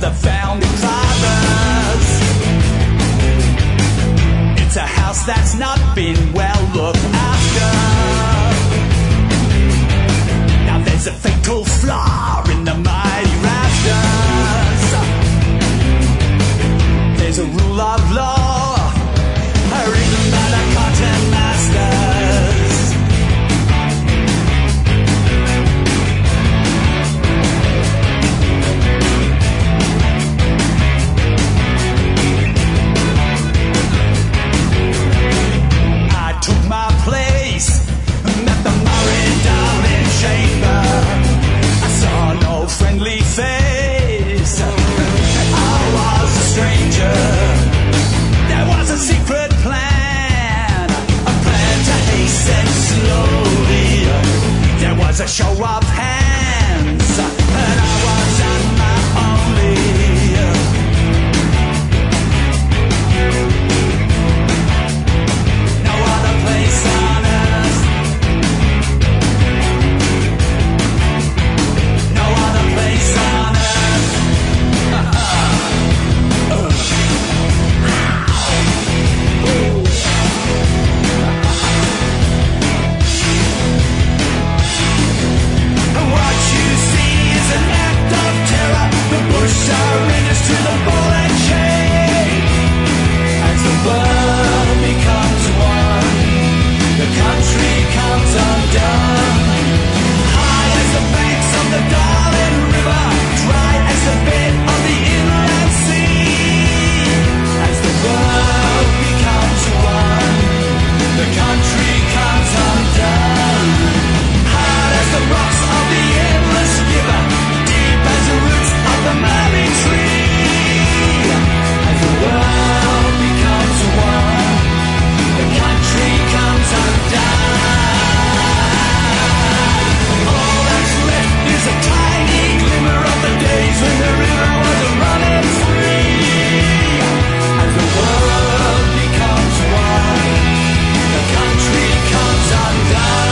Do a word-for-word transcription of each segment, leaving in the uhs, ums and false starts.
the founding fathers. It's a house that's not been well looked after. Now there's a fatal flaw in the mighty rafters. There's a rule of law written by the cotton masters. I took my place at the Murray Darling Chamber. I saw no friendly face. I was a stranger. There was a secret plan, a plan to hasten slowly. There was a show of hands, and I was on my only. No other place on earth. No other place on earth. What you see is an act of terror. The bush surrenders to the ball and chain. As the world becomes one, the country comes undone. High as the banks of the Darling River, dry as the bed of the inland sea. As the world becomes one, the country comes undone. Hard as the rocks of the endless river, deep as the roots of the Murray tree. As the world becomes one, the country comes undone. All that's left is a tiny glimmer of the days when the river was running free. As the world becomes one, the country comes undone.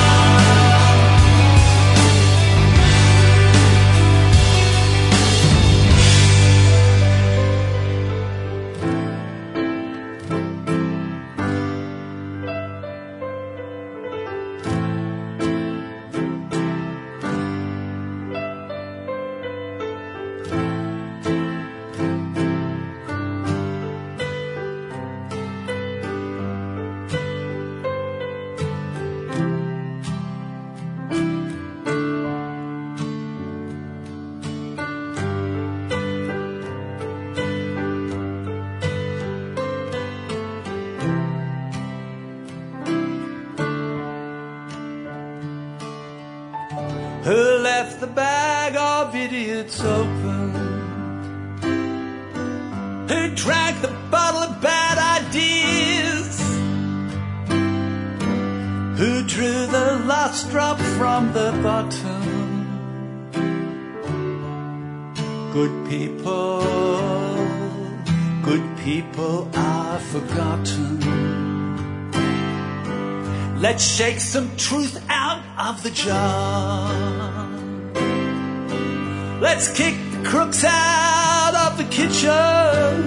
Who left the bag of idiots open? Who drank the bottle of bad ideas? Who drew the last drop from the bottom? Good people, good people are forgotten. Let's shake some truth out of the jar. Let's kick the crooks out of the kitchen.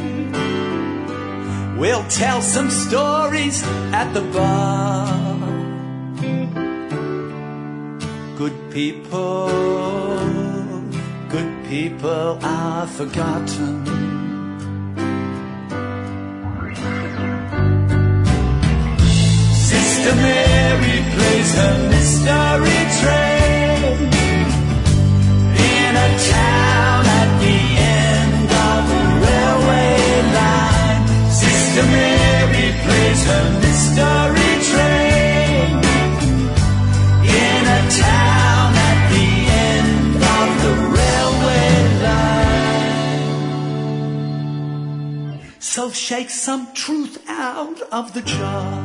We'll tell some stories at the bar. Good people, good people are forgotten. Sister Mary plays her mystery train in a town at the end of the railway line. Sister Mary plays her mystery train in a town at the end of the railway line. So shake some truth out of the jar.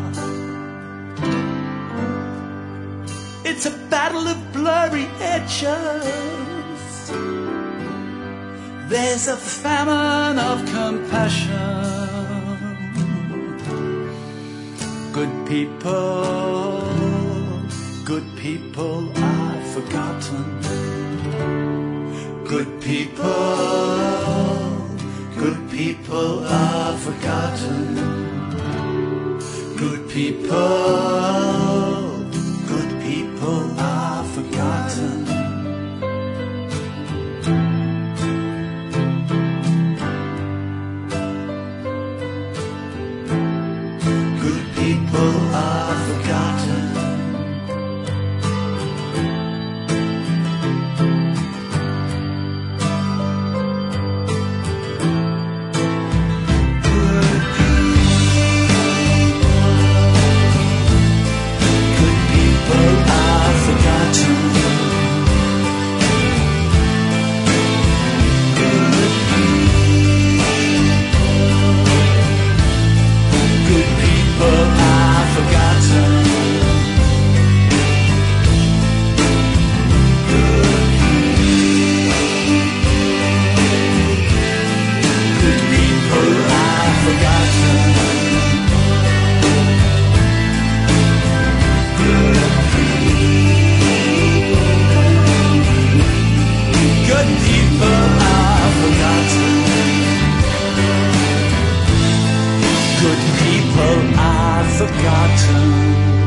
It's a battle of blurry edges. There's a famine of compassion. Good people, good people are forgotten. Good people good people are forgotten. Good people, good people are forgotten. Good people are forgotten. Good people are forgotten.